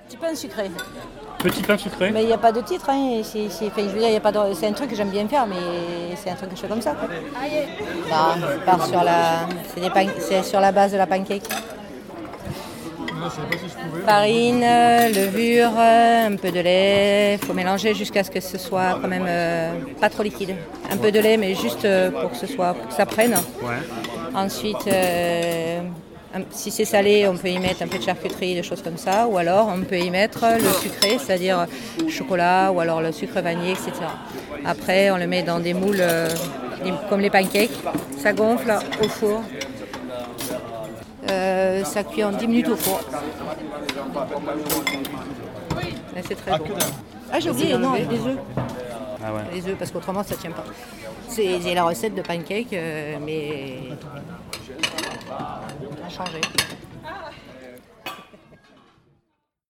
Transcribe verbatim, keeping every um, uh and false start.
Petit pain sucré. Petit pain sucré. Mais il n'y a pas de titre, hein. C'est, c'est, enfin, je veux dire, y a pas de, c'est un truc que j'aime bien faire, mais c'est un truc que je fais comme ça. Quoi. Bah, je pars sur la, c'est, des pan, c'est sur la base de la pancake. Farine, levure, un peu de lait. Il faut mélanger jusqu'à ce que ce soit quand même euh, pas trop liquide. Un peu de lait, mais juste pour que ce soit, pour que ça prenne. Ouais. Ensuite, euh, si c'est salé, on peut y mettre un peu de charcuterie, des choses comme ça. Ou alors, on peut y mettre le sucré, c'est-à-dire chocolat ou alors le sucre vanillé, et cetera. Après, on le met dans des moules euh, comme les pancakes. Ça gonfle au four. Euh, ça cuit en dix minutes au four. Là, c'est très bon. Ah, j'ai oublié, non, avec des œufs. Ah ouais. Les œufs, parce qu'autrement, ça ne tient pas. C'est, c'est la recette de pancake, euh, mais changée.